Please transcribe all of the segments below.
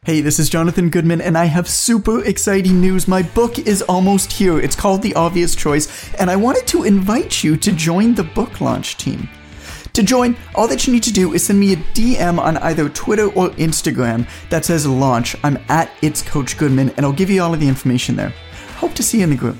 Hey, this is Jonathan Goodman, and I have super exciting news. My book is almost here. It's called The Obvious Choice, and I wanted to invite you to join the book launch team. To join, all that you need to do is send me a DM on either Twitter or Instagram that says launch. I'm at It's Coach Goodman, and I'll give you all of the information there. Hope to see you in the group.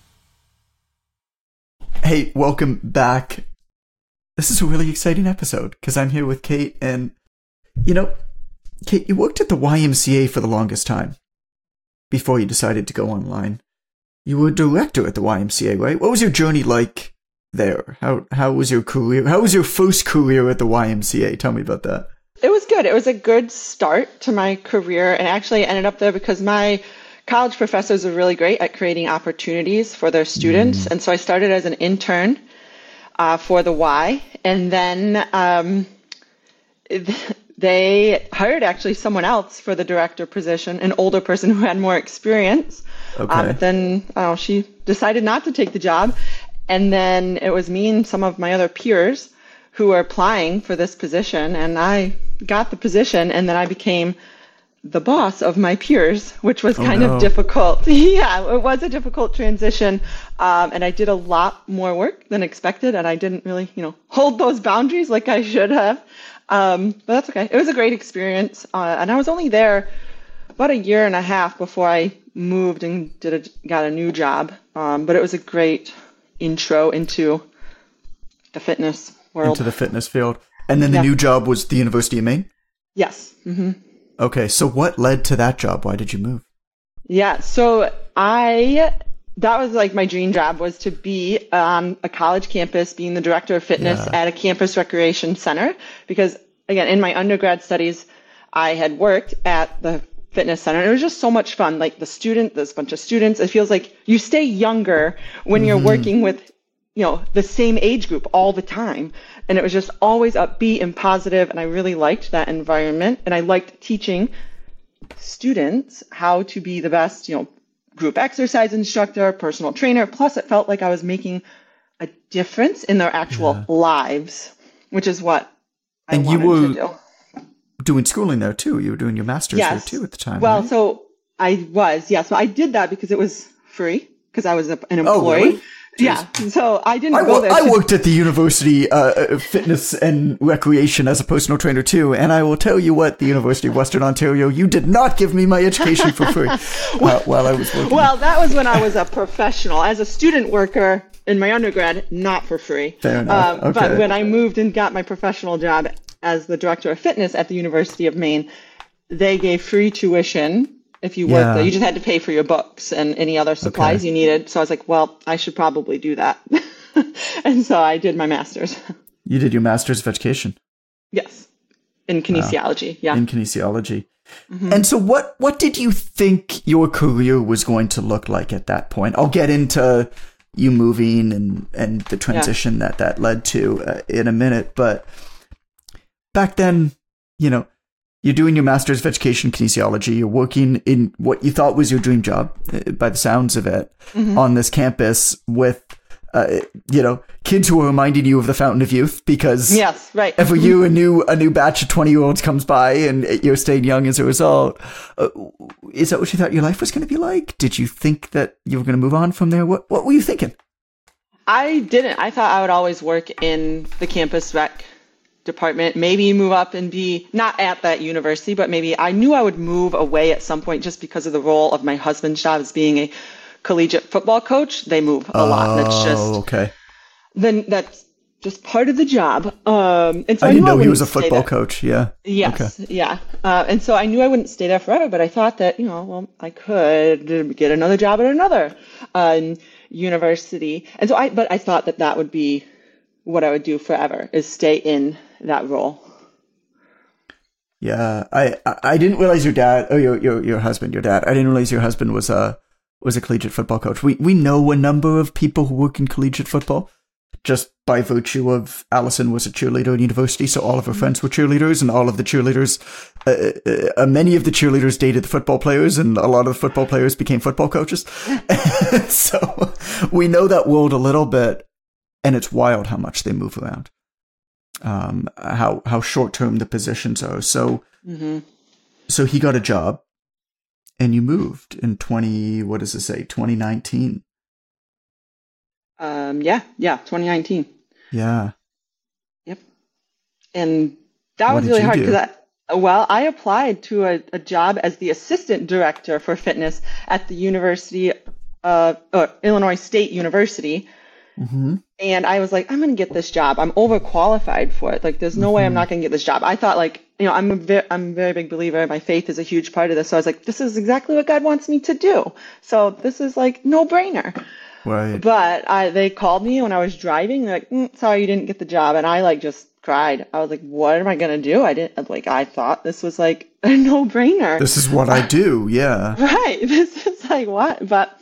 Hey, welcome back. This is a really exciting episode because I'm here with Kate, and Kate, you worked at the YMCA for the longest time before you decided to go online. You were a director at the YMCA, right? What was your journey like there? How was your career? How was your first career at the YMCA? Tell me about that. It was good. It was a good start to my career, and actually I ended up there because my college professors were really great at creating opportunities for their students. And so I started as an intern for the Y, and then they hired actually someone else for the director position, an older person who had more experience. Okay. But then she decided not to take the job. And then it was me and some of my other peers who were applying for this position. And I got the position, and then I became the boss of my peers, which was kind of difficult. Yeah, it was a difficult transition. And I did a lot more work than expected. And I didn't really, hold those boundaries like I should have. But that's okay. It was a great experience. And I was only there about a year and a half before I moved and got a new job. But it was a great intro into the fitness world. Into the fitness field. And then the new job was the University of Maine? Yes. Mm-hmm. Okay. So what led to that job? Why did you move? Yeah. So that was like my dream job, was to be on a college campus, being the director of fitness at a campus recreation center. Because again, in my undergrad studies, I had worked at the fitness center, and it was just so much fun. Like there's a bunch of students. It feels like you stay younger when you're working with, the same age group all the time. And it was just always upbeat and positive. And I really liked that environment. And I liked teaching students how to be the best, group exercise instructor, personal trainer. Plus, it felt like I was making a difference in their actual lives, which is what I wanted to do. Doing schooling there too. You were doing your master's there too at the time. Well, right? So I was, So I did that because it was free, because I was an employee. Oh, really? Yeah. So I didn't go there. I worked at the University of Fitness and Recreation as a personal trainer too, and I will tell you what, the University of Western Ontario, you did not give me my education for free while I was working. Well, that was when I was a professional. As a student worker in my undergrad, not for free. Fair enough. Okay. But when I moved and got my professional job as the director of fitness at the University of Maine, they gave free tuition. If you worked there, you just had to pay for your books and any other supplies you needed. So I was like, well, I should probably do that. And so I did my master's. You did your master's of education? Yes. In kinesiology. Yeah. In kinesiology. Mm-hmm. And so what did you think your career was going to look like at that point? I'll get into you moving and the transition that led to in a minute. But back then, you're doing your master's of education in kinesiology. You're working in what you thought was your dream job, by the sounds of it, on this campus with, kids who are reminding you of the Fountain of Youth, because every year a new batch of 20-year-olds comes by, and you're staying young as a result. Is that what you thought your life was going to be like? Did you think that you were going to move on from there? What were you thinking? I didn't. I thought I would always work in the campus rec department, maybe move up and be not at that university, but maybe I knew I would move away at some point just because of the role of my husband's job as being a collegiate football coach. They move a lot. That's just part of the job. And so I didn't know he was a football coach. Yeah. Yes. Okay. Yeah. And so I knew I wouldn't stay there forever, but I thought that, I could get another job at another university. And so I thought that would be what I would do forever, is stay in that role. Yeah, I didn't realize your dad, your husband, your dad. I didn't realize your husband was a collegiate football coach. We know a number of people who work in collegiate football, just by virtue of Allison was a cheerleader at university, so all of her friends were cheerleaders, and all of the cheerleaders, many of the cheerleaders dated the football players, and a lot of the football players became football coaches. So we know that world a little bit. And it's wild how much they move around, how short term the positions are. So So he got a job and you moved in 2019? Yeah, 2019. Yeah. Yep. And that What was did really you hard do? because I applied to a job as the assistant director for fitness at the Illinois State University. Mm-hmm. And I was like, I'm going to get this job. I'm overqualified for it. Like, there's no way I'm Mm-hmm. not going to get this job. I thought, like, I'm a very big believer. My faith is a huge part of this. So I was like, this is exactly what God wants me to do. So this is like no brainer. Right. But they called me when I was driving. They're like, sorry, you didn't get the job. And I like just cried. I was like, what am I going to do? I thought this was like a no brainer. This is what I do. Yeah. Right. This is like what? But,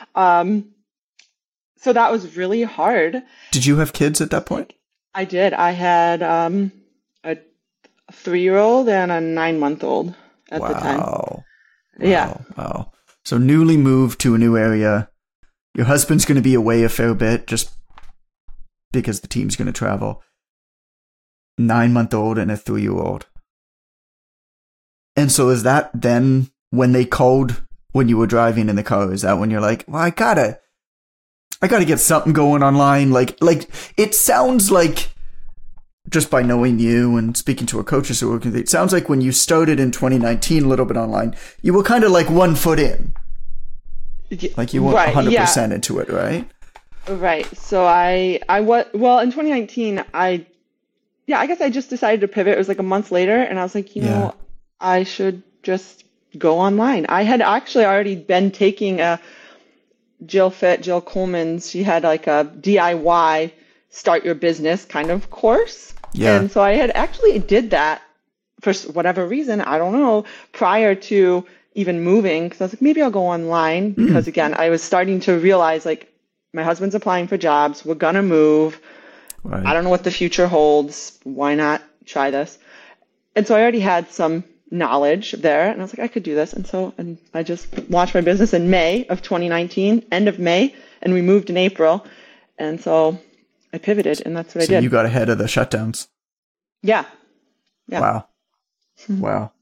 so that was really hard. Did you have kids at that point? I did. I had a 3-year-old and a 9-month-old at the time. Yeah. Wow. So newly moved to a new area. Your husband's going to be away a fair bit just because the team's going to travel. 9-month-old and a 3-year-old. And so is that then when they called when you were driving in the car? Is that when you're like, well, I gotta get something going online? Like it sounds like, just by knowing you and speaking to our coaches who work with you, it sounds like when you started in 2019 a little bit online, you were kind of like 1 foot in. Like you weren't 100% into it, right? Right. So I was, well, in 2019, I guess I just decided to pivot. It was like a month later, and I was like, you know, I should just go online. I had actually already been taking a Jill Coleman's. She had like a DIY start your business kind of course. Yeah. And so I had actually did that for whatever reason, I don't know, prior to even moving, because I was like, maybe I'll go online, because again, I was starting to realize like my husband's applying for jobs, we're gonna move. Right. I don't know what the future holds. Why not try this? And so I already had some knowledge there, and I was like, I could do this. And I just launched my business in May of 2019, end of May, and we moved in April. And so I pivoted, and that's what I did. So you got ahead of the shutdowns. Yeah. Wow. Wow.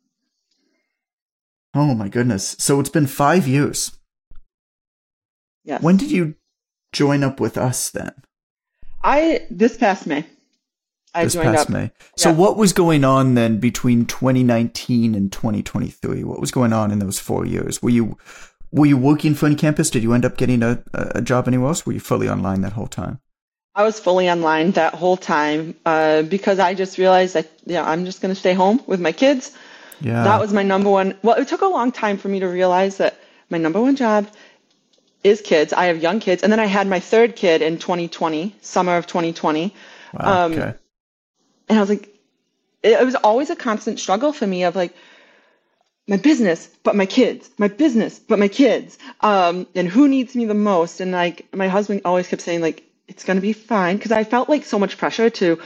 Oh my goodness. So it's been 5 years. Yes. When did you join up with us then? This past May. May. So what was going on then between 2019 and 2023? What was going on in those 4 years? Were you working for any campus? Did you end up getting a job anywhere else? Were you fully online that whole time? I was fully online that whole time because I just realized that I'm just going to stay home with my kids. Yeah. That was my number one. Well, it took a long time for me to realize that my number one job is kids. I have young kids. And then I had my third kid in 2020, summer of 2020. Wow, okay. And I was like, it was always a constant struggle for me of like, my business, but my kids, my business, but my kids, and who needs me the most? And like, my husband always kept saying like, it's going to be fine. Because I felt like so much pressure to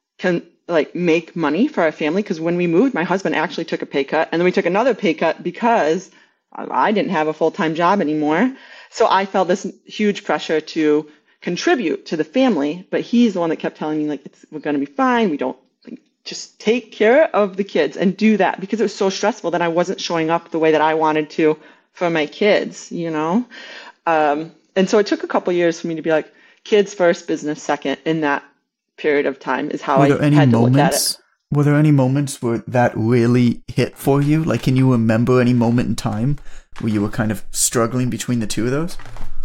make money for our family. Because when we moved, my husband actually took a pay cut. And then we took another pay cut because I didn't have a full-time job anymore. So I felt this huge pressure to contribute to the family. But he's the one that kept telling me, like, we're going to be fine. We don't just take care of the kids and do that. Because it was so stressful that I wasn't showing up the way that I wanted to for my kids, And so it took a couple years for me to be like, kids first, business second, in that period of time is how I had to look at it. Were there any moments where that really hit for you? Like, can you remember any moment in time where you were kind of struggling between the two of those?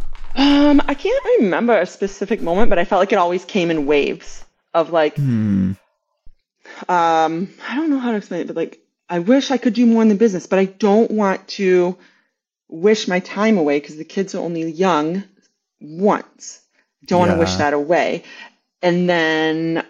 I can't remember a specific moment, but I felt like it always came in waves of like, I don't know how to explain it, but like, I wish I could do more in the business, but I don't want to wish my time away because the kids are only young once. Don't want to wish that away. And then,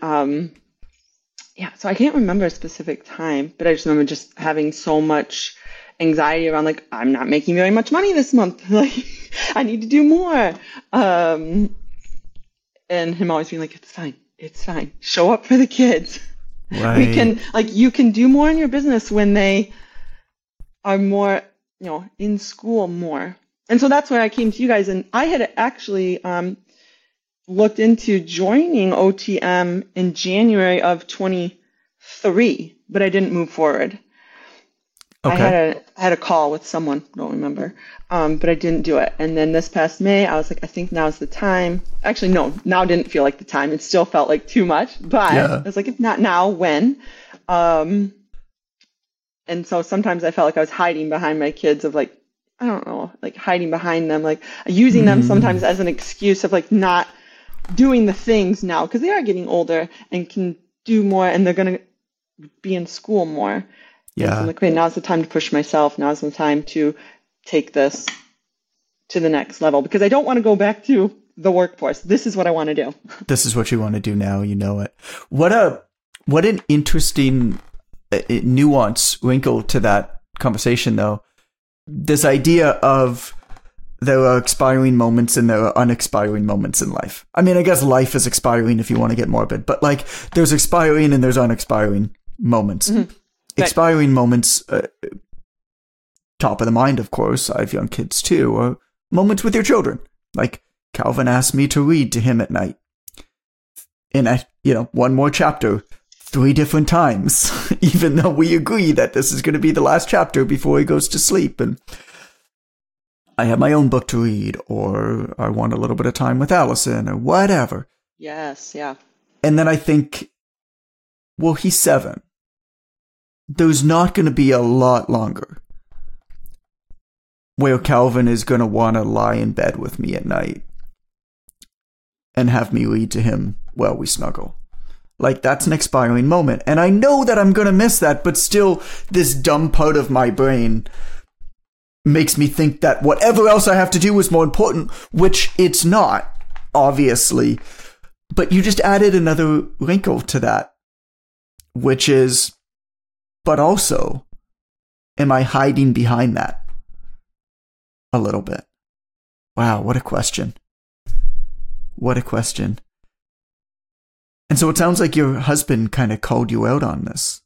so I can't remember a specific time, but I just remember just having so much anxiety around like, I'm not making very much money this month. Like, I need to do more. And him always being like, it's fine. Show up for the kids. Right. You can do more in your business when they are more, in school more. And so that's where I came to you guys. And I had actually, looked into joining OTM in January of 23, but I didn't move forward. Okay. I had a call with someone, don't remember, but I didn't do it. And then this past May, I was like, I think now's the time. Actually, no, now didn't feel like the time. It still felt like too much, but I was like, if not now, when? And so sometimes I felt like I was hiding behind my kids of like, I don't know, like hiding behind them, like using them sometimes as an excuse of like not doing the things now because they are getting older and can do more and they're going to be in school more. Yeah. So I'm like, okay, now's the time to push myself. Now's the time to take this to the next level because I don't want to go back to the workforce. This is what I want to do. This is what you want to do now. You know it. What an interesting nuance wrinkle to that conversation, though. This idea of there are expiring moments and there are unexpiring moments in life. I mean, I guess life is expiring if you want to get morbid, but like there's expiring and there's unexpiring moments. Mm-hmm. Expiring moments, top of the mind, of course, I have young kids too, or moments with your children. Like Calvin asked me to read to him at night. And one more chapter, 3 different times, even though we agree that this is going to be the last chapter before he goes to sleep. And I have my own book to read, or I want a little bit of time with Allison, or whatever. Yes, yeah. And then I think, well, he's 7. There's not going to be a lot longer where Calvin is going to want to lie in bed with me at night and have me read to him while we snuggle. Like, that's an expiring moment. And I know that I'm going to miss that, but still, this dumb part of my brain makes me think that whatever else I have to do is more important, which it's not, obviously. But you just added another wrinkle to that, which is, but also, am I hiding behind that a little bit? Wow, what a question. What a question. And so it sounds like your husband kind of called you out on this.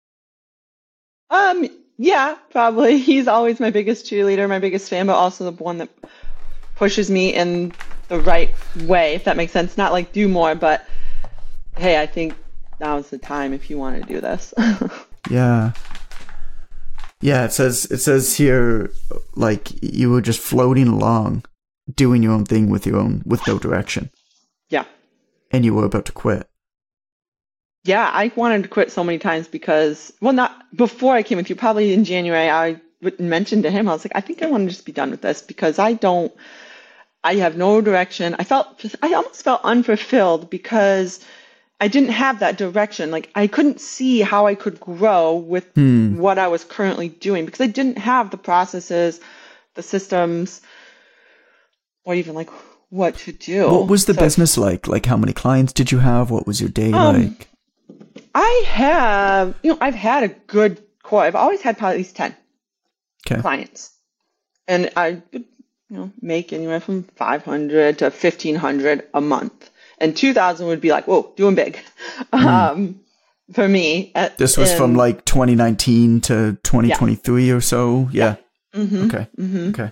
Yeah, probably. He's always my biggest cheerleader, my biggest fan, but also the one that pushes me in the right way, if that makes sense. Not like do more, but hey, I think now's the time if you want to do this. Yeah. Yeah, it says here like you were just floating along, doing your own thing with no direction. Yeah. And you were about to quit. Yeah, I wanted to quit so many times because, well, not before I came with you, probably in January, I mentioned to him, I was like, I think I want to just be done with this because I have no direction. I almost felt unfulfilled because I didn't have that direction. Like I couldn't see how I could grow with what I was currently doing because I didn't have the processes, the systems, or even like what to do. What was the business like? Like how many clients did you have? What was your day like? I've had a good core. I've always had probably at least 10 clients. And I would, make anywhere from 500 to 1,500 a month. And 2,000 would be like, whoa, doing big. For me. This was from like 2019 to 2023 or so? Yeah. Mm-hmm. Okay. Mm-hmm. Okay.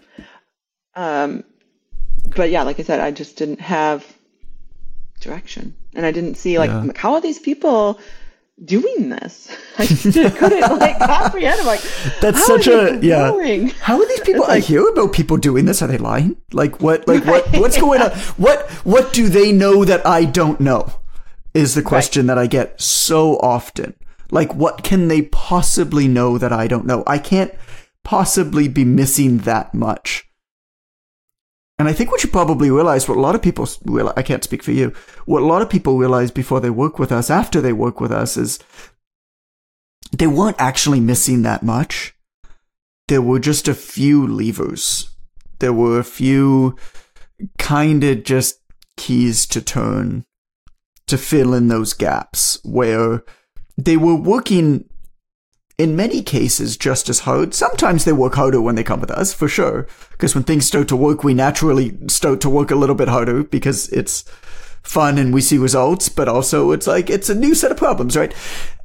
But yeah, like I said, I just didn't have direction. And I didn't see like how are these people doing this? I couldn't comprehend. I'm like, that's such a how are these people? I hear about people doing this. Are they lying? Like what? Like what's going on? What do they know that I don't know? Is the question that I get so often. Like what can they possibly know that I don't know? I can't possibly be missing that much. And I think what you probably realize, what a lot of people realize, I can't speak for you, what a lot of people realize before they work with us, after they work with us, is they weren't actually missing that much. There were just a few levers. There were a few kind of just keys to turn to fill in those gaps where they were working in many cases just as hard. Sometimes they work harder when they come with us, for sure. Because when things start to work, we naturally start to work a little bit harder because it's fun and we see results, but also it's like, it's a new set of problems, right?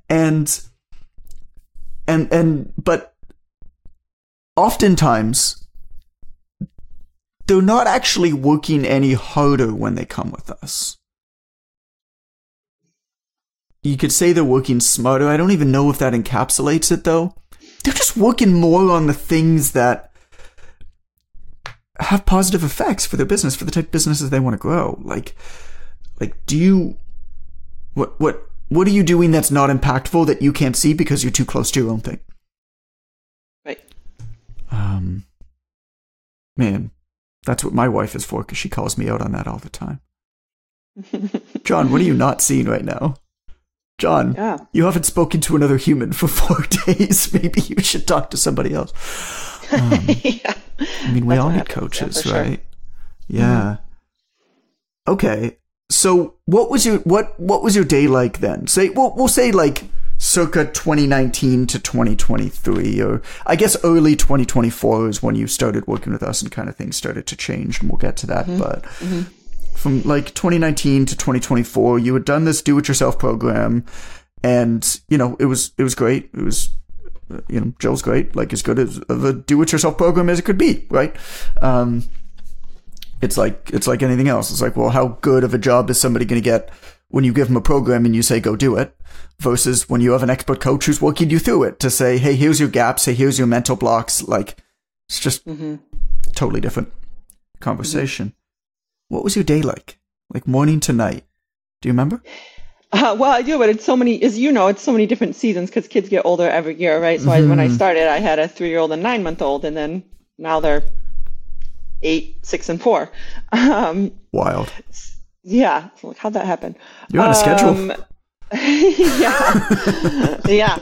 But oftentimes they're not actually working any harder when they come with us. You could say they're working smarter. I don't even know if that encapsulates it, though. they're just working more on the things that have positive effects for their business, for the type of businesses they want to grow. Like do you, what are you doing that's not impactful that you can't see because you're too close to your own thing? Right. Man, that's what my wife is for, because she calls me out on that all the time. John, what are you not seeing right now? John, you haven't spoken to another human for 4 days. Maybe you should talk to somebody else. Yeah. I mean, we all need coaches, right? Sure. Yeah. Mm-hmm. Okay. So what was your day like then? Say, we'll say like circa 2019 to 2023, or I guess early 2024 is when you started working with us and kind of things started to change, and we'll get to that. Mm-hmm. But from like 2019 to 2024, you had done this do-it-yourself program, and it was great. It was, Jill's great, like as good as of a do-it-yourself program as it could be, right? It's like anything else. It's like, well, how good of a job is somebody going to get when you give them a program and you say, go do it, versus when you have an expert coach who's working you through it to say, hey, here's your gaps. Hey, here's your mental blocks. Like, it's just totally different conversation. Mm-hmm. What was your day like morning to night? Do you remember? Well, I do, but it's so many different seasons because kids get older every year, right? So when I started, I had a 3-year-old and 9-month-old, and then now they're 8, 6, and 4. Wild. Yeah. So like, how'd that happen? You're on a schedule. Yeah.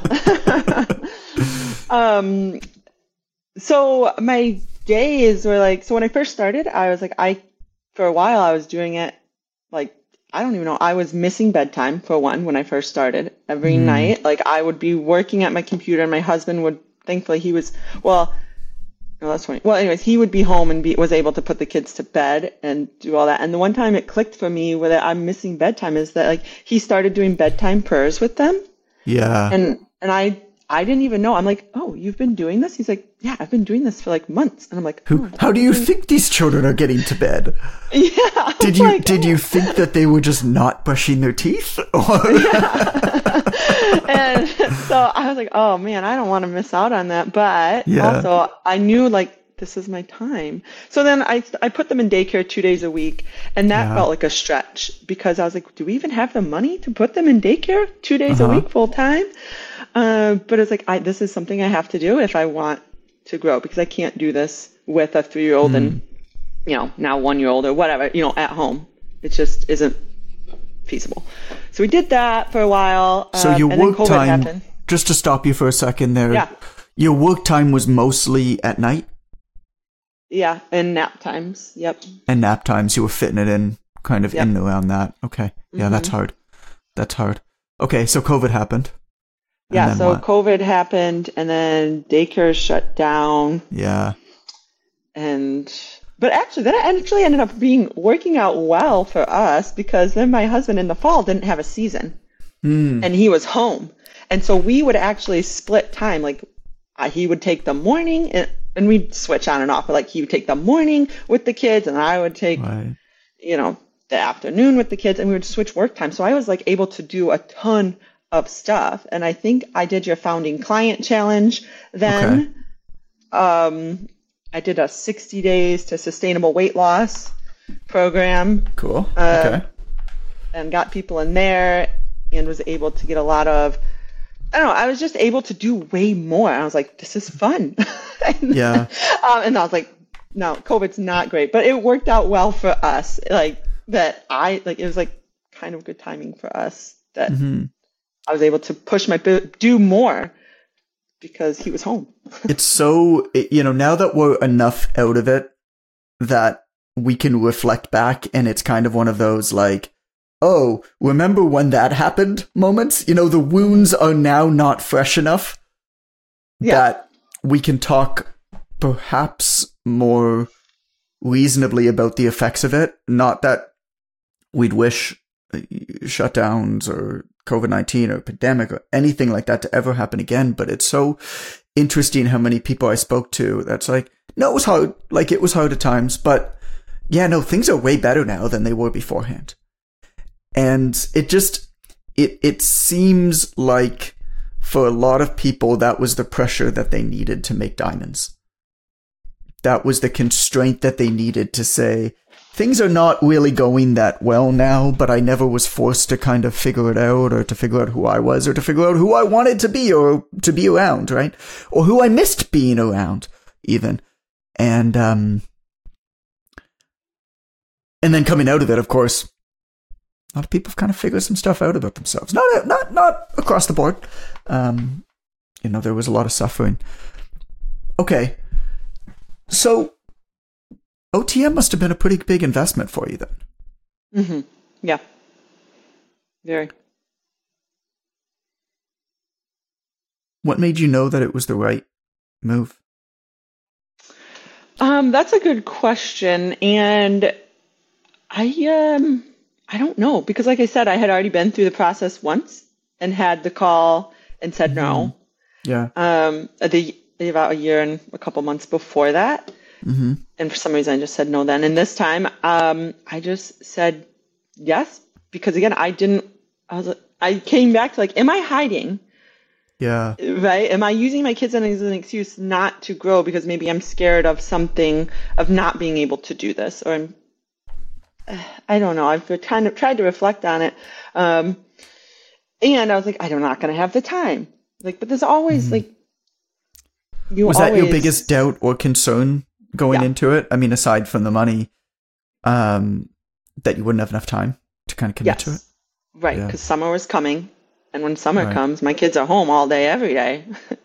So my days were like, so when I first started, I was like, for a while I was doing it like, I don't even know. I was missing bedtime for one when I first started. Every night, like I would be working at my computer, and my husband would, thankfully he was, that's funny. Well, anyways, he would be home and was able to put the kids to bed and do all that. And the one time it clicked for me where I'm missing bedtime is that like he started doing bedtime prayers with them. Yeah. And I didn't even know. I'm like, oh, you've been doing this? He's like, yeah, I've been doing this for like months. And I'm like, how do you think these children are getting to bed? Yeah. Did you think that they were just not brushing their teeth? Yeah. And so I was like, oh man, I don't want to miss out on that. But also I knew like this is my time. So then I put them in daycare 2 days a week, and that felt like a stretch because I was like, do we even have the money to put them in daycare 2 days a week full time? But it's like, this is something I have to do if I want to grow, because I can't do this with a 3-year-old and, now 1-year-old or whatever, at home. It just isn't feasible. So we did that for a while. So your work time, happened. Just to stop you for a second there. Yeah. Your work time was mostly at night? Yeah. And nap times. Yep. And nap times, you were fitting it in kind of in and around that. Okay. Yeah. That's hard. Okay. So COVID happened. Yeah, so what? COVID happened, and then daycare shut down. Yeah. But actually, that actually ended up working out well for us, because then my husband in the fall didn't have a season, and he was home. And so we would actually split time. Like, he would take the morning, and we'd switch on and off. But like, he would take the morning with the kids, and I would take, the afternoon with the kids, and we would switch work time. So I was like able to do a ton of stuff. And I think I did your founding client challenge then. Okay. I did a 60 days to sustainable weight loss program. Cool. Okay. And got people in there, and was able to get a lot of, I was just able to do way more. I was like, this is fun. And I was like, no, COVID's not great, but it worked out well for us. Like that it was like kind of good timing for us that I was able to push do more because he was home. It's so, now that we're enough out of it that we can reflect back, and it's kind of one of those like, oh, remember when that happened moments? The wounds are now not fresh enough that we can talk perhaps more reasonably about the effects of it. Not that we'd wish shutdowns or COVID-19 or pandemic or anything like that to ever happen again, but it's so interesting how many people I spoke to that's like, no, it was hard. Like, it was hard at times, but things are way better now than they were beforehand. And it seems like for a lot of people, that was the pressure that they needed to make diamonds. That was the constraint that they needed to say, things are not really going that well now, but I never was forced to kind of figure it out, or to figure out who I was, or to figure out who I wanted to be, or to be around, right? Or who I missed being around, even. And then coming out of it, of course, a lot of people have kind of figured some stuff out about themselves. Not across the board. There was a lot of suffering. Okay. So OTM must have been a pretty big investment for you then. Mm-hmm. Yeah. Very. What made you know that it was the right move? That's a good question. And I don't know, because like I said, I had already been through the process once and had the call and said no. Yeah. About a year and a couple months before that. Mm-hmm. And for some reason, I just said no then. And this time, I just said yes, because again, I came back to am I hiding? Yeah. Right? Am I using my kids as an excuse not to grow because maybe I'm scared of something, of not being able to do this? Or I don't know. I've kind of tried to reflect on it. And I was like, I'm not going to have the time. But there's always Was that your biggest doubt or concern going into it? I mean, aside from the money, that you wouldn't have enough time to kind of commit to it? Right, because summer was coming. And when summer comes, my kids are home all day, every day.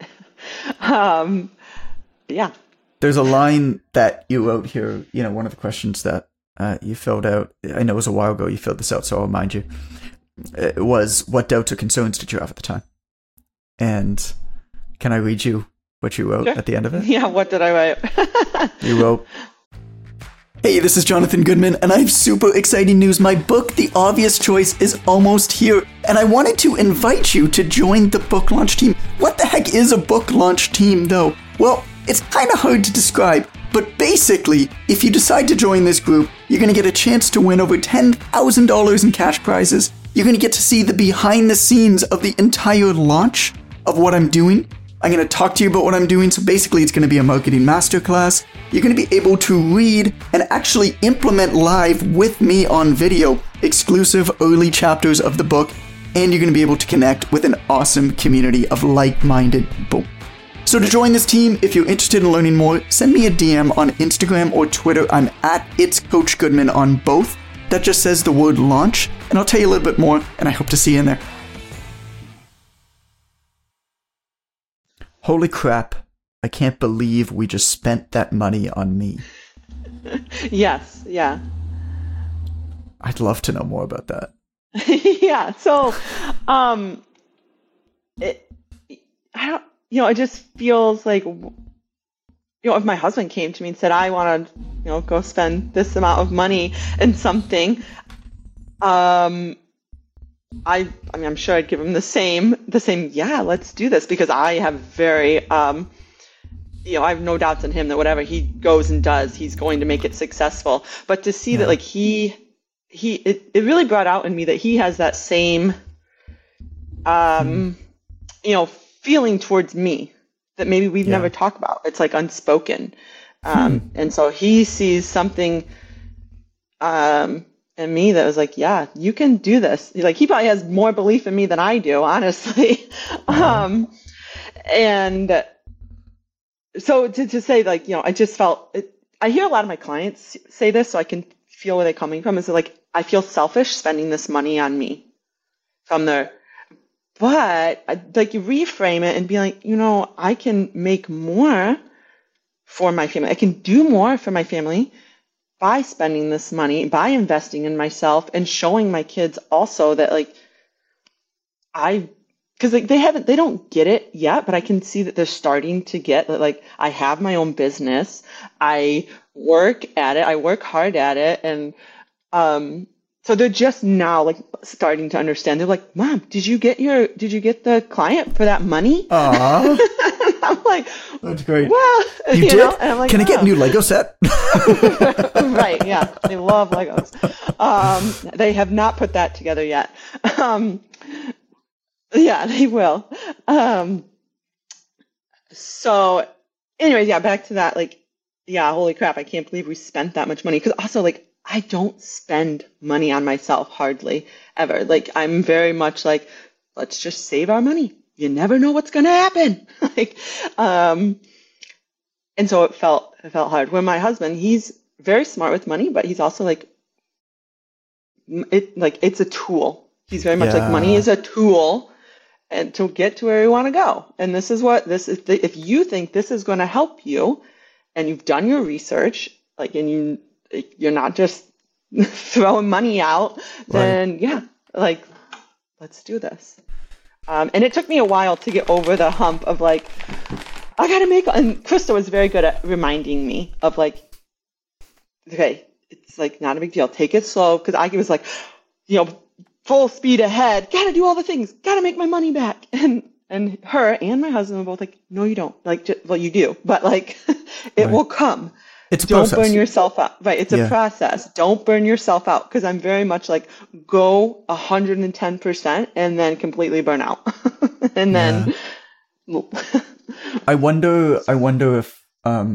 Yeah. There's a line that you wrote here, one of the questions that you filled out. I know it was a while ago you filled this out, so I'll remind you. It was, what doubts or concerns did you have at the time? And can I read you what you wrote at the end of it? Yeah, what did I write? You wrote, "Hey, this is Jonathan Goodman, and I have super exciting news. My book, The Obvious Choice, is almost here, and I wanted to invite you to join the book launch team." What the heck is a book launch team, though? Well, it's kind of hard to describe, but basically, if you decide to join this group, you're going to get a chance to win over $10,000 in cash prizes. You're going to get to see the behind the scenes of the entire launch of what I'm doing. I'm going to talk to you about what I'm doing. So basically, it's going to be a marketing masterclass. You're going to be able to read and actually implement live with me on video exclusive early chapters of the book. And you're going to be able to connect with an awesome community of like-minded people. So to join this team, if you're interested in learning more, send me a DM on Instagram or Twitter. I'm at It's Coach Goodman on both. That just says the word launch, and I'll tell you a little bit more, and I hope to see you in there. Holy crap. I can't believe we just spent that money on me. Yes, yeah. I'd love to know more about that. Yeah, so it just feels like, if my husband came to me and said, I want to, go spend this amount of money in something, I'm sure I'd give him the same, yeah, let's do this, because I have very, I have no doubts in him that whatever he goes and does, he's going to make it successful. But to see that, it really brought out in me that he has that same, feeling towards me that maybe we've never talked about. It's unspoken. And so he sees something in me that was yeah, you can do this. He probably has more belief in me than I do, honestly. And so to say I just felt it. I hear a lot of my clients say this, so I can feel where they're coming from. Is I feel selfish spending this money on me from there. But you reframe it and be I can make more for my family. I can do more for my family by spending this money, by investing in myself, and showing my kids also that because they don't get it yet, but I can see that they're starting to get that I have my own business. I work at it. I work hard at it. And so they're just now starting to understand. They're like, Mom, did you get the client for that money? Aww. I'm like, that's great. Well, you did? And I'm like, can I get a new Lego set? Right. Yeah. They love Legos. They have not put that together yet. Yeah, they will. So anyways, yeah, back to that, like, yeah, holy crap, I can't believe we spent that much money. Because also, like, I don't spend money on myself hardly ever. Like, I'm very much like, let's just save our money. You never know what's gonna happen. Like, and so it felt hard. When my husband, he's very smart with money, but he's also it's a tool. He's very much like money Yeah. is a tool and to get to where we want to go. And this is what this is. If you think this is going to help you, and you've done your research, like, and you're not just throwing money out, then yeah, like, let's do this. And it took me a while to get over the hump of like, I gotta make. And Krista was very good at reminding me of like, okay, it's like not a big deal. Take it slow, because I was like, full speed ahead. Gotta do all the things. Gotta make my money back. And her and my husband were both like, no, you don't. Like, well, you do, but like, it will come. It's a Don't process. burn yourself out. Right. It's a process. Don't burn yourself out. Because I'm very much like, go 110% and then completely burn out. And then. I wonder if,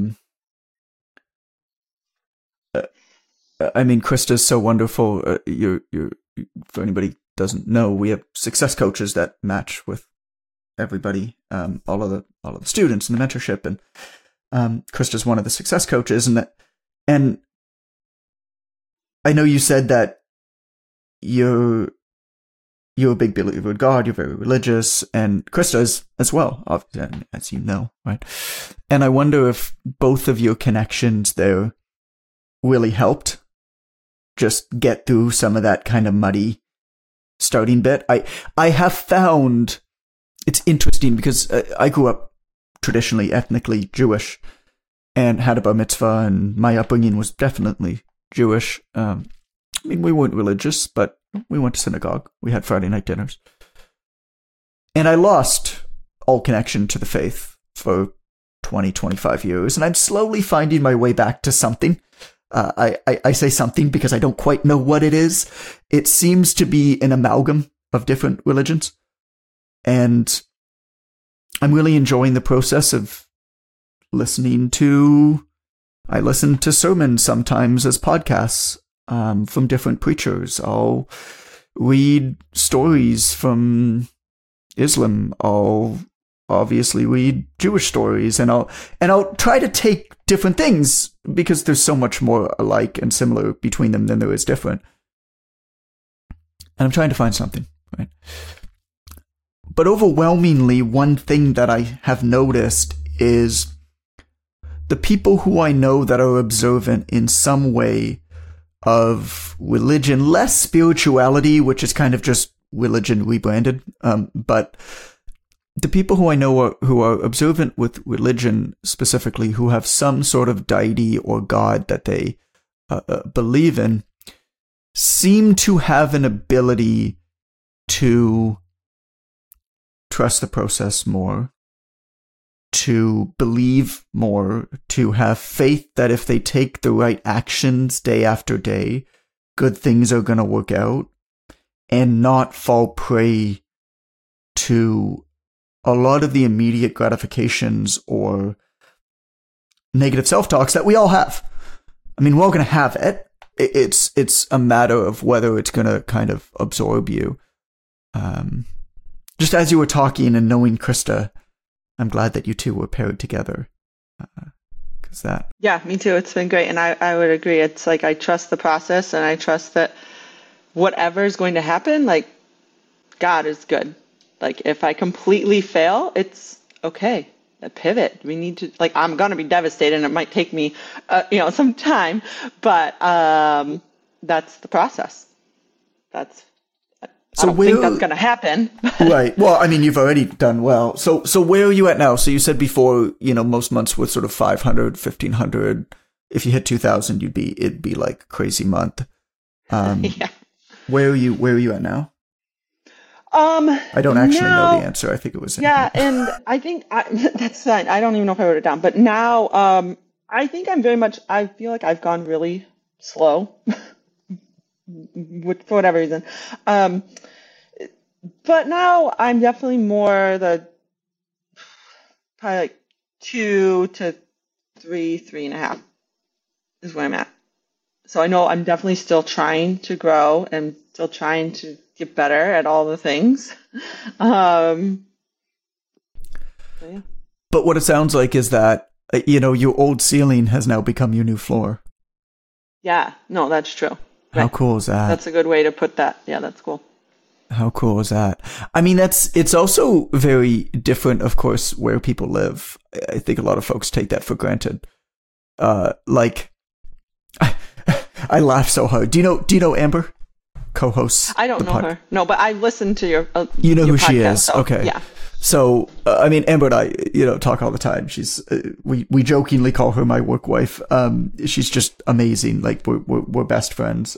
I mean, Krista's so wonderful. You're, for anybody who doesn't know, we have success coaches that match with everybody, all of the students in the mentorship, and Krista's one of the success coaches, and I know you said that you're a big believer in God, you're very religious, and Krista is as well, as you know, right? And I wonder if both of your connections there really helped just get through some of that kind of muddy starting bit. I have found it's interesting because I grew up traditionally ethnically Jewish and had a bar mitzvah, and my upbringing was definitely Jewish. I mean, we weren't religious, but we went to synagogue. We had Friday night dinners. And I lost all connection to the faith for 20, 25 years, and I'm slowly finding my way back to something. I say something because I don't quite know what it is. It seems to be an amalgam of different religions. And I'm really enjoying the process of listening to sermons sometimes as podcasts from different preachers. I'll read stories from Islam. I'll obviously read Jewish stories, and I'll try to take different things because there's so much more alike and similar between them than there is different. And I'm trying to find something, right? But overwhelmingly, one thing that I have noticed is the people who I know that are observant in some way of religion, less spirituality, which is kind of just religion rebranded, but the people who I know who are observant with religion specifically, who have some sort of deity or God that they believe in, seem to have an ability to trust the process more, to believe more, to have faith that if they take the right actions day after day, good things are going to work out, and not fall prey to a lot of the immediate gratifications or negative self-talks that we all have. I mean, we're all going to have it. It's a matter of whether it's going to kind of absorb you. Just as you were talking and knowing Krista, I'm glad that you two were paired together. Yeah, me too. It's been great. And I would agree. It's like, I trust the process, and I trust that whatever is going to happen, like, God is good. Like, if I completely fail, it's okay. A pivot. We need to, like, I'm going to be devastated, and it might take me, some time, but that's the process. I don't think that's going to happen. Right. Well, I mean, you've already done well. So where are you at now? So you said before, most months were sort of 500, 1,500. If you hit 2,000, it'd be like a crazy month. Yeah. Where are you at now? I don't actually know the answer. I think it was. And I think that's fine. I don't even know if I wrote it down. But now, I think I feel like I've gone really slow for whatever reason. But now I'm definitely more probably like 2 to 3.5 is where I'm at. So I know I'm definitely still trying to grow and still trying to get better at all the things. Yeah. But what it sounds like is that, your old ceiling has now become your new floor. Yeah, no, that's true. How cool is that? That's a good way to put that. Yeah, that's cool. How cool is that? I mean, it's also very different, of course, where people live. I think a lot of folks take that for granted. Like, I laugh so hard. Do you know Amber, co-host? I don't know her. No, but I listened to your. You know your who podcast, she is? so, Okay. Yeah. So, I mean, Amber and I, talk all the time. She's, we jokingly call her my work wife. She's just amazing. Like, we're best friends.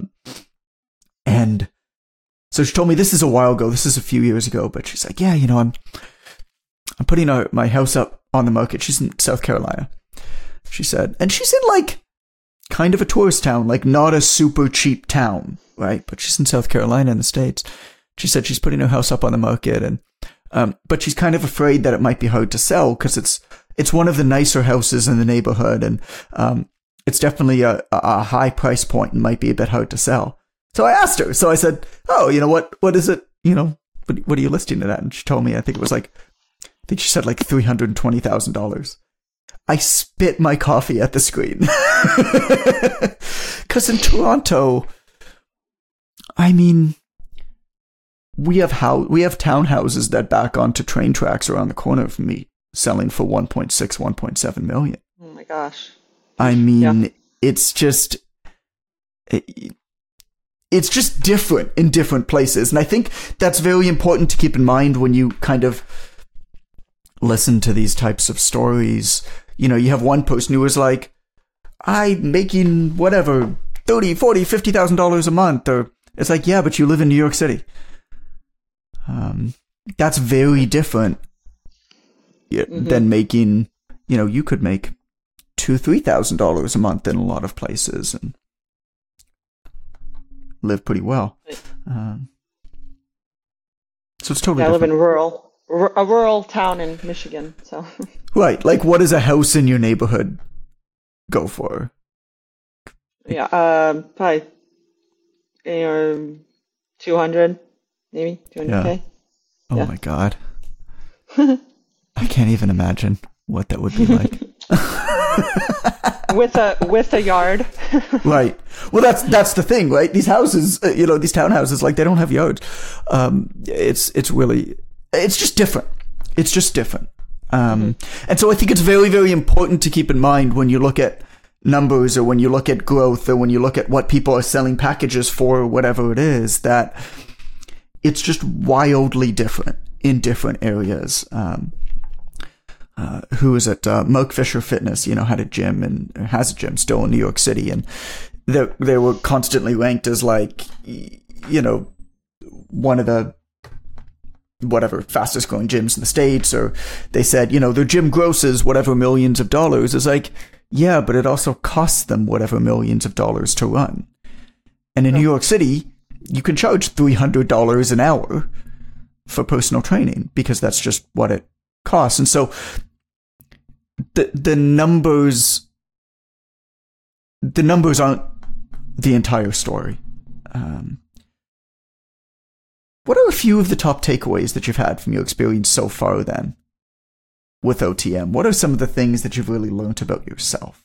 And so she told me, this is a while ago. This is a few years ago, but she's like, yeah, I'm putting my house up on the market. She's in South Carolina. She said, and she's in like kind of a tourist town, like not a super cheap town, right? But she's in South Carolina in the States. She said she's putting her house up on the market, and but she's kind of afraid that it might be hard to sell because it's one of the nicer houses in the neighborhood, and it's definitely a high price point and might be a bit hard to sell. So I asked her. So I said, "Oh, what is it? What are you listing it at?" And she told me, I think she said like $320,000. I spit my coffee at the screen because in Toronto, I mean, we have townhouses that back onto train tracks around the corner from me, selling for 1.7 million. Oh my gosh! I mean, it's just different in different places, and I think that's very important to keep in mind when you kind of listen to these types of stories. You have one person who was like, I'm making whatever $30,000, $40,000, $50,000 a month, or it's like, yeah, but you live in New York City. That's very different than making, you could make $2,000-$3,000 a month in a lot of places and live pretty well. So it's totally different. I live in a rural town in Michigan, so. Right. Like, what does a house in your neighborhood go for? Yeah, probably 200, maybe 200K. Oh my God. I can't even imagine what that would be like. with a yard. Right. Well, that's the thing, right? These houses, these townhouses, like, they don't have yards. It's just different. It's just different. And so I think it's very, very important to keep in mind when you look at numbers, or when you look at growth, or when you look at what people are selling packages for, or whatever it is, that it's just wildly different in different areas. Who is it? Mark Fisher Fitness, had a gym and has a gym still in New York City. And they were constantly ranked as like, one of the fastest growing gyms in the States. Or they said, their gym grosses whatever millions of dollars. Is like, yeah, but it also costs them whatever millions of dollars to run. And in New York City, you can charge $300 an hour for personal training because that's just what it costs. And so the numbers aren't the entire story. What are a few of the top takeaways that you've had from your experience so far then with OTM? What are some of the things that you've really learned about yourself?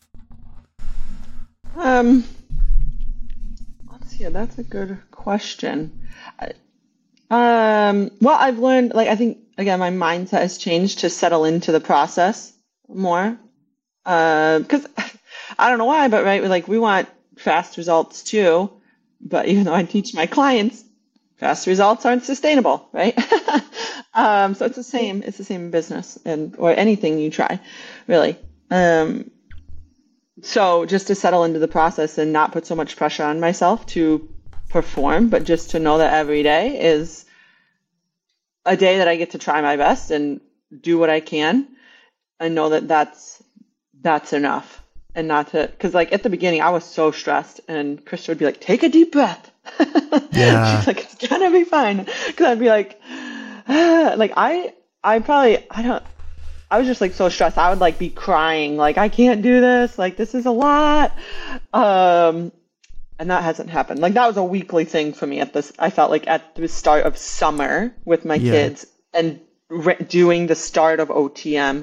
Let's see. That's a good question. Well, I've learned, I think, again, my mindset has changed to settle into the process more. Because I don't know why, but right, we want fast results too. But even though I teach my clients, fast results aren't sustainable, right? So it's the same in business or anything you try, really. So just to settle into the process and not put so much pressure on myself to perform, but just to know that every day is a day that I get to try my best and do what I can, and know that that's enough. And not to, because at the beginning I was so stressed, and Krista would be like, take a deep breath. Yeah. She's like, it's gonna be fine. Because I'd be like, like I was just like so stressed. I would like be crying, like I can't do this, like this is a lot. And that hasn't happened. Like that was a weekly thing for me I felt like at the start of summer with my kids and doing the start of OTM.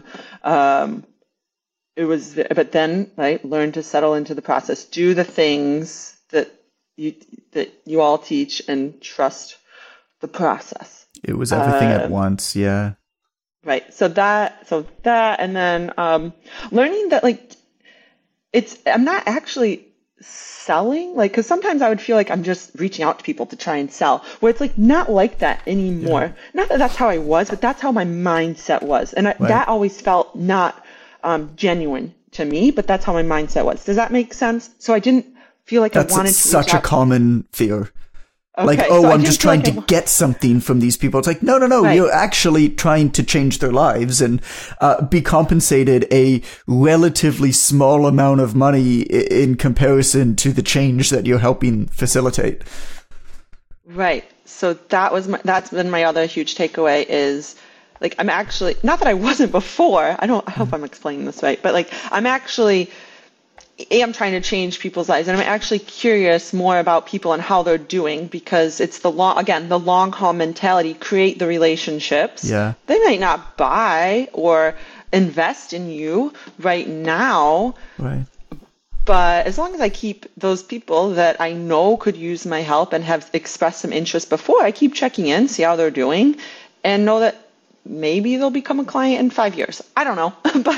But then I learned to settle into the process, do the things that you all teach and trust the process. It was everything at once. Yeah. Right. So that, and then learning that like I'm not actually selling, like, because sometimes I would feel like I'm just reaching out to people to try and sell, where it's like not like that anymore. Yeah. Not that that's how I was, but that's how my mindset was, and that always felt not genuine to me. But that's how my mindset was. Does that make sense? So I didn't feel like I wanted to. That's such a common fear. Okay, like, oh, so I'm just trying to get something from these people. It's like, no. Right. You're actually trying to change their lives and be compensated a relatively small amount of money in comparison to the change that you're helping facilitate. Right. So that's been my other huge takeaway is, like, I'm actually, not that I wasn't before, I hope I'm explaining this right, but like, I'm actually... I'm trying to change people's lives, and I'm actually curious more about people and how they're doing, because it's the long haul mentality, create the relationships. Yeah. They might not buy or invest in you right now. Right. But as long as I keep those people that I know could use my help and have expressed some interest before, I keep checking in, see how they're doing, and know that maybe they'll become a client in 5 years. I don't know,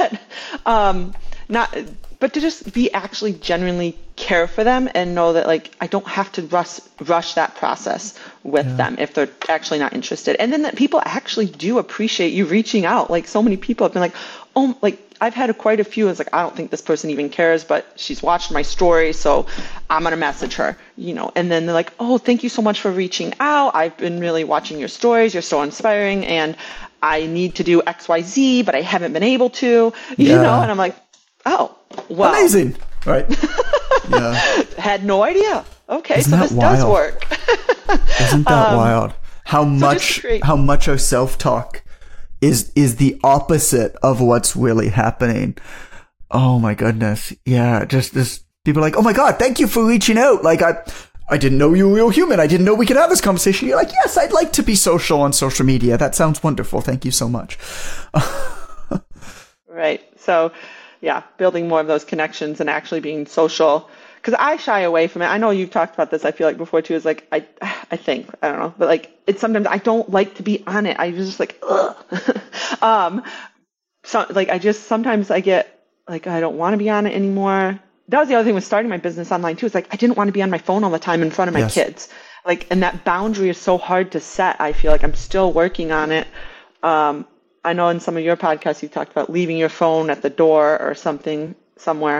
but to just be actually genuinely care for them and know that, like, I don't have to rush that process with them if they're actually not interested. And then that people actually do appreciate you reaching out. Like, so many people have been like, oh, like, I've had quite a few. It's like, I don't think this person even cares, but she's watched my story, so I'm going to message her, and then they're like, oh, thank you so much for reaching out. I've been really watching your stories. You're so inspiring, and I need to do XYZ, but I haven't been able to, and I'm like, oh, wow. Amazing. Right. Yeah. Had no idea. Okay, Isn't so this wild? Does work. Isn't that wild? How much our self-talk is the opposite of what's really happening. Oh my goodness. Yeah, just this people are like, "Oh my god, thank you for reaching out." Like I didn't know you were a real human. I didn't know we could have this conversation. You're like, "Yes, I'd like to be social on social media. That sounds wonderful. Thank you so much." Right. So, yeah, building more of those connections and actually being social, because I shy away from it. I know you've talked about this, I feel like, before too, is like, I don't know, but like, it's sometimes I don't like to be on it. I just like, ugh. So like, sometimes I get like, I don't want to be on it anymore. That was the other thing with starting my business online too. It's like, I didn't want to be on my phone all the time in front of my kids. Like, and that boundary is so hard to set. I feel like I'm still working on it. I know in some of your podcasts you've talked about leaving your phone at the door or something somewhere.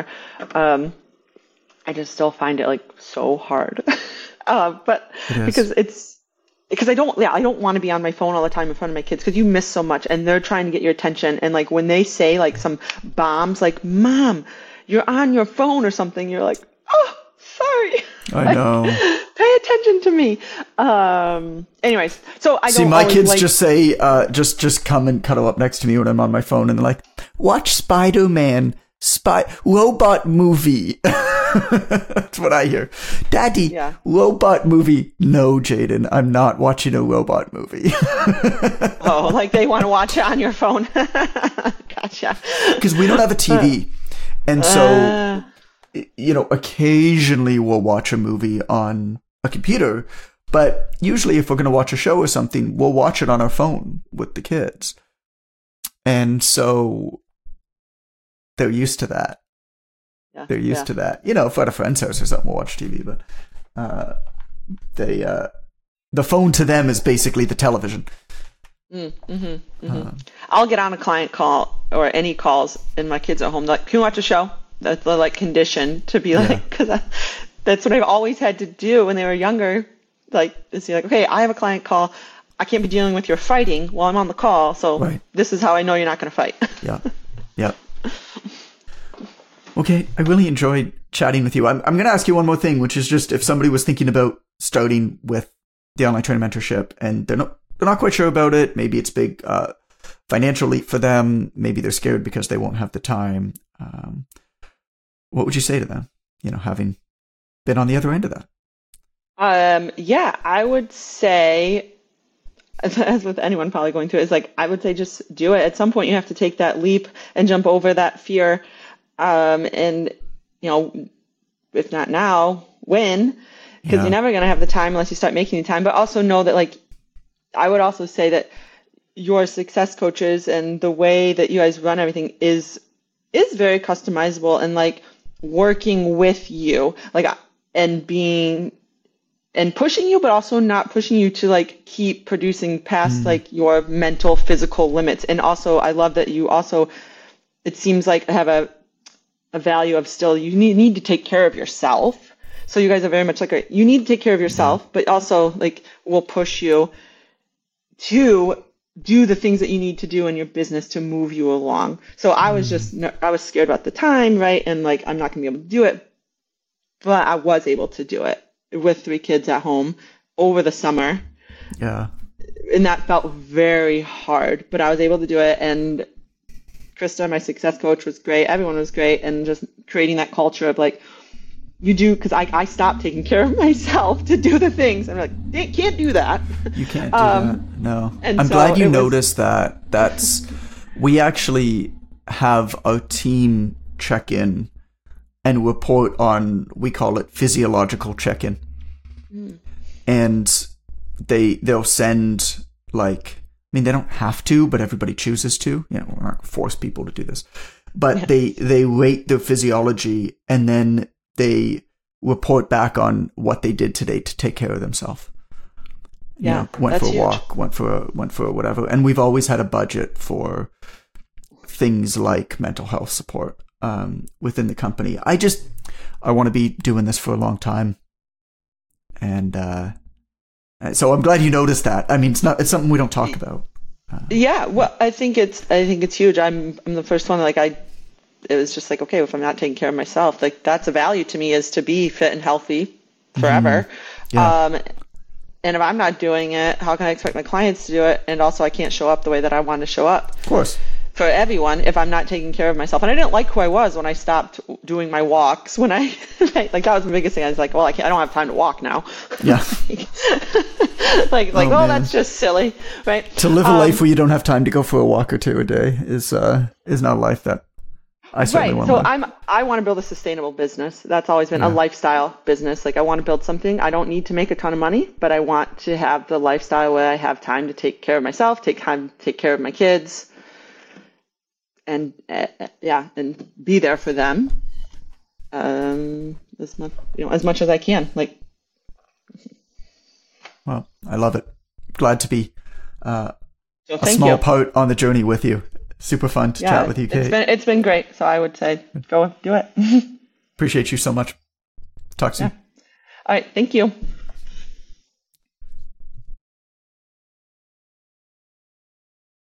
I just still find it like so hard. But because I don't want to be on my phone all the time in front of my kids, because you miss so much and they're trying to get your attention. And like when they say like some bombs, like, "Mom, you're on your phone," or something, you're like, "Oh, sorry." I know. Pay attention to me. Anyways, so I don't see my kids just say, just come and cuddle up next to me when I'm on my phone, and they're like, "Watch Spider-Man, robot movie." That's what I hear. "Daddy, robot movie." No, Jaden, I'm not watching a robot movie. Oh, like they want to watch it on your phone. Gotcha. Because we don't have a TV, and so. Occasionally we'll watch a movie on a computer, but usually if we're going to watch a show or something, we'll watch it on our phone with the kids. And so they're used to that. Yeah, they're used to that. If we're at a friend's house or something, we'll watch TV, but the phone to them is basically the television. I'll get on a client call or any calls and my kids are home. They're like, "Can you watch a show?" That's like conditioned to be like, because that's what I've always had to do when they were younger. Like, it's like, okay, I have a client call. I can't be dealing with your fighting while I'm on the call. So this is how I know you're not going to fight. Yeah. Okay. I really enjoyed chatting with you. I'm going to ask you one more thing, which is just if somebody was thinking about starting with the online training mentorship, and they're not quite sure about it. Maybe it's big financial leap for them. Maybe they're scared because they won't have the time. What would you say to them? Having been on the other end of that. I would say, as with anyone probably going through it, is like, I would say just do it. At some point, you have to take that leap and jump over that fear. And, if not now, when? Because you're never going to have the time unless you start making the time. But also know that, like, I would also say that your success coaches and the way that you guys run everything is very customizable, and like working with you, like, and being and pushing you, but also not pushing you to like keep producing past like your mental, physical limits. And also, I love that you also, it seems like, have a value of still, you need to take care of yourself. So you guys are very much like, you need to take care of yourself, but also like will push you to do the things that you need to do in your business to move you along. So I was I was scared about the time, right? And like, I'm not going to be able to do it, but I was able to do it with 3 kids at home over the summer. Yeah. And that felt very hard, but I was able to do it. And Krista, my success coach, was great. Everyone was great. And just creating that culture of like, you do, because I stopped taking care of myself to do the things. I'm like, they can't do that. You can't do that. No. I'm glad you noticed that. We actually have our team check in and report on, we call it physiological check-in. And they'll send like, I mean, they don't have to, but everybody chooses to. We're not going to force people to do this. But they rate their physiology, and then they report back on what they did today to take care of themselves. Went for a walk, went for whatever. And we've always had a budget for things like mental health support within the company. I want to be doing this for a long time. And so I'm glad you noticed that. I mean, it's something we don't talk about. Well, I think it's huge. I'm the first one, like, it was just like, okay, if I'm not taking care of myself, like, that's a value to me, is to be fit and healthy forever. And if I'm not doing it, how can I expect my clients to do it? And also, I can't show up the way that I want to show up. Of course. For everyone, if I'm not taking care of myself. And I didn't like who I was when I stopped doing my walks. When I, like, that was the biggest thing. I was like, well, I don't have time to walk now. Yeah. That's just silly, right? To live a life where you don't have time to go for a walk or 2 a day is not a life that I certainly want to live. So I want to build a sustainable business. That's always been a lifestyle business. Like, I want to build something. I don't need to make a ton of money, but I want to have the lifestyle where I have time to take care of myself, take care of my kids, and and be there for them as much as I can. Like, well, I love it. Glad to be a small part on the journey with you. Super fun to chat with you, Kate. It's been great. So I would say go do it. Appreciate you so much. Talk soon. All right. Thank you.